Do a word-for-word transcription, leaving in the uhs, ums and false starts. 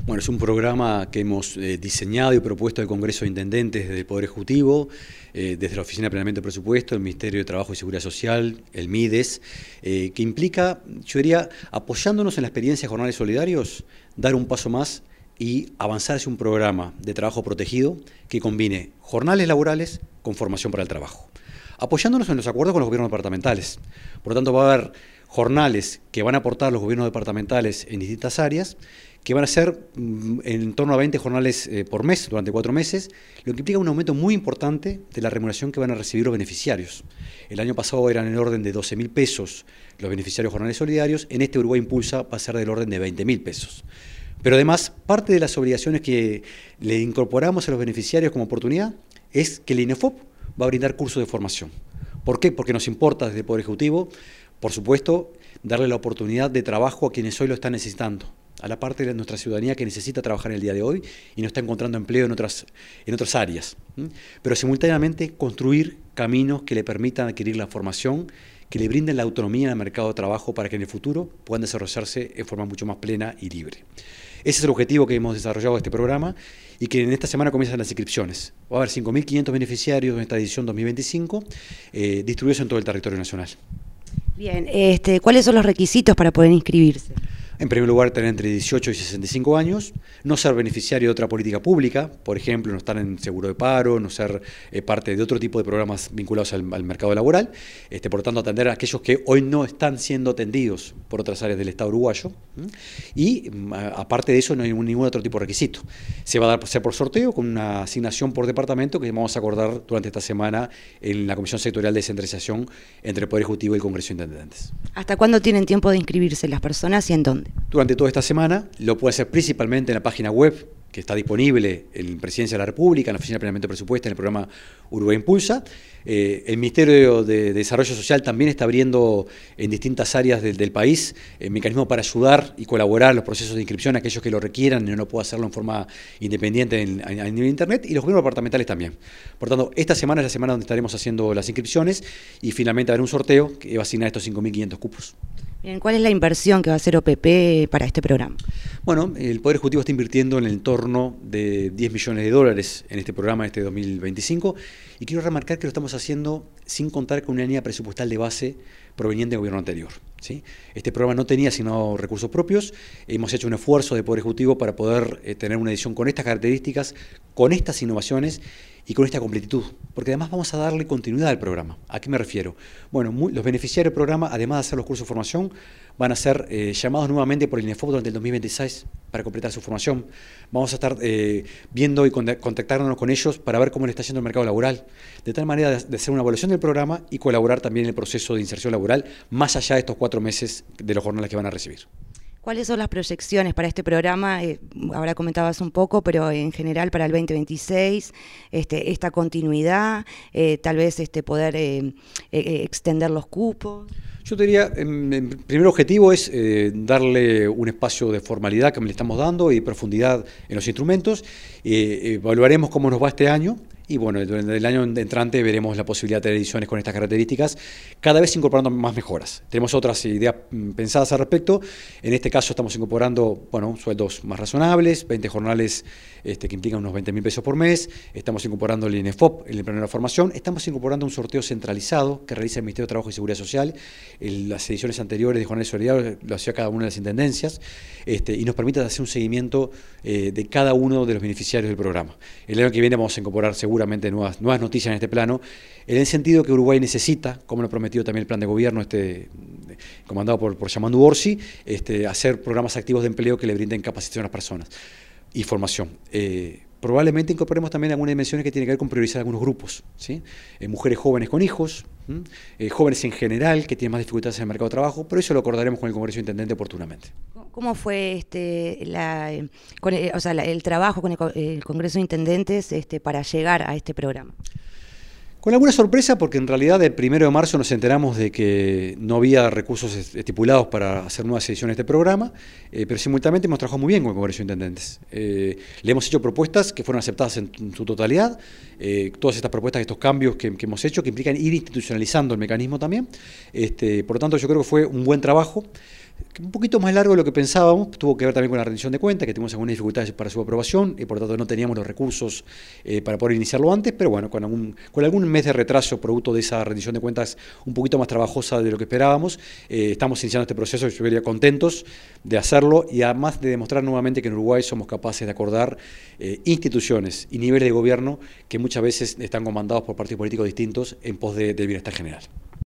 Bueno, es un programa que hemos eh, diseñado y propuesto al Congreso de Intendentes desde el Poder Ejecutivo, eh, desde la Oficina de Planeamiento de Presupuesto, el Ministerio de Trabajo y Seguridad Social, el MIDES, eh, que implica, yo diría, apoyándonos en la experiencia de Jornales Solidarios, dar un paso más y avanzar hacia un programa de trabajo protegido que combine jornales laborales con formación para el trabajo, apoyándonos en los acuerdos con los gobiernos departamentales. Por lo tanto, va a haber jornales que van a aportar los gobiernos departamentales en distintas áreas, que van a ser en torno a veinte jornales eh, por mes durante cuatro meses, lo que implica un aumento muy importante de la remuneración que van a recibir los beneficiarios. El año pasado eran en el orden de doce mil pesos los beneficiarios jornales solidarios, en este Uruguay Impulsa va a ser del orden de veinte mil pesos. Pero además, parte de las obligaciones que le incorporamos a los beneficiarios como oportunidad es que el INEFOP va a brindar cursos de formación. ¿Por qué? Porque nos importa desde el Poder Ejecutivo, por supuesto, darle la oportunidad de trabajo a quienes hoy lo están necesitando, a la parte de nuestra ciudadanía que necesita trabajar en el día de hoy y no está encontrando empleo en otras, en otras áreas. Pero simultáneamente construir caminos que le permitan adquirir la formación, que le brinden la autonomía en el mercado de trabajo para que en el futuro puedan desarrollarse en forma mucho más plena y libre. Ese es el objetivo que hemos desarrollado de este programa y que en esta semana comienzan las inscripciones. Va a haber cinco mil quinientos beneficiarios en esta edición dos mil veinticinco, eh, distribuidos en todo el territorio nacional. Bien, este, ¿cuáles son los requisitos para poder inscribirse? En primer lugar, tener entre dieciocho y sesenta y cinco años, no ser beneficiario de otra política pública, por ejemplo, no estar en seguro de paro, no ser eh, parte de otro tipo de programas vinculados al, al mercado laboral, este, por lo tanto, atender a aquellos que hoy no están siendo atendidos por otras áreas del Estado uruguayo, ¿sí? Y a, aparte de eso no hay ningún otro tipo de requisito. Se va a dar ser por sorteo con una asignación por departamento que vamos a acordar durante esta semana en la Comisión Sectorial de Descentralización entre el Poder Ejecutivo y el Congreso de Intendentes. ¿Hasta cuándo tienen tiempo de inscribirse las personas y en dónde? Durante toda esta semana, lo puede hacer principalmente en la página web que está disponible en Presidencia de la República, en la Oficina de Planeamiento de Presupuesto, en el programa Uruguay Impulsa. Eh, el Ministerio de Desarrollo Social también está abriendo en distintas áreas del, del país eh, mecanismos para ayudar y colaborar en los procesos de inscripción a aquellos que lo requieran y no puedan hacerlo en forma independiente en, a, a nivel de Internet, y los gobiernos departamentales también. Por tanto, esta semana es la semana donde estaremos haciendo las inscripciones y finalmente habrá un sorteo que va a asignar estos cinco mil quinientos cupos. Bien, ¿cuál es la inversión que va a hacer O P P para este programa? Bueno, el Poder Ejecutivo está invirtiendo en el entorno de diez millones de dólares en este programa, este dos mil veinticinco, y quiero remarcar que lo estamos haciendo sin contar con una línea presupuestal de base proveniente del gobierno anterior, ¿sí? Este programa no tenía asignados recursos propios, hemos hecho un esfuerzo de Poder Ejecutivo para poder eh, tener una edición con estas características, con estas innovaciones y con esta completitud, porque además vamos a darle continuidad al programa. ¿A qué me refiero? Bueno, muy, los beneficiarios del programa, además de hacer los cursos de formación, van a ser eh, llamados nuevamente por el INEFOP durante el dos mil veintiséis para completar su formación. Vamos a estar eh, viendo y contactándonos con ellos para ver cómo le está yendo el mercado laboral, de tal manera de, de hacer una evaluación del programa y colaborar también en el proceso de inserción laboral, más allá de estos cuatro meses de los jornales que van a recibir. ¿Cuáles son las proyecciones para este programa? Eh, ahora comentabas un poco, pero en general para el veinte veintiséis, este, esta continuidad, eh, tal vez este, poder eh, eh, extender los cupos. Yo te diría, el primer objetivo es eh, darle un espacio de formalidad que le estamos dando y profundidad en los instrumentos. Eh, evaluaremos cómo nos va este año. Y bueno, durante el año entrante veremos la posibilidad de tener ediciones con estas características, cada vez incorporando más mejoras. Tenemos otras ideas pensadas al respecto. En este caso estamos incorporando, bueno, sueldos más razonables, veinte jornales este, que implican unos veinte mil pesos por mes. Estamos incorporando el INEFOP en el plano de la formación. Estamos incorporando un sorteo centralizado que realiza el Ministerio de Trabajo y Seguridad Social. En las ediciones anteriores de Jornales Solidarios lo hacía cada una de las intendencias, este, y nos permite hacer un seguimiento eh, de cada uno de los beneficiarios del programa. El año que viene vamos a incorporar seguro seguramente nuevas, nuevas noticias en este plano, en el sentido que Uruguay necesita, como lo prometió también el plan de gobierno este, comandado por, por Yamandu Orsi, este, hacer programas activos de empleo que le brinden capacitación a las personas y formación. Eh, probablemente incorporemos también algunas dimensiones que tienen que ver con priorizar algunos grupos, ¿sí? Eh, mujeres jóvenes con hijos, eh, jóvenes en general que tienen más dificultades en el mercado de trabajo, pero eso lo acordaremos con el Congreso de Intendentes oportunamente. ¿Cómo fue este, la, con el, o sea, la, el trabajo con el, el Congreso de Intendentes este, para llegar a este programa? Con alguna sorpresa, porque en realidad el primero de marzo nos enteramos de que no había recursos estipulados para hacer nuevas ediciones de este programa, eh, pero simultáneamente hemos trabajado muy bien con el Congreso de Intendentes. Eh, le hemos hecho propuestas que fueron aceptadas en, en su totalidad, eh, todas estas propuestas, estos cambios que, que hemos hecho, que implican ir institucionalizando el mecanismo también. Este, por lo tanto, yo creo que fue un buen trabajo. un poquito más largo de lo que pensábamos, tuvo que ver también con la rendición de cuentas, que tuvimos algunas dificultades para su aprobación y por lo tanto no teníamos los recursos eh, para poder iniciarlo antes, pero bueno, con algún, con algún mes de retraso producto de esa rendición de cuentas un poquito más trabajosa de lo que esperábamos, eh, estamos iniciando este proceso y yo diría contentos de hacerlo y además de demostrar nuevamente que en Uruguay somos capaces de acordar eh, instituciones y niveles de gobierno que muchas veces están comandados por partidos políticos distintos en pos de, del bienestar general.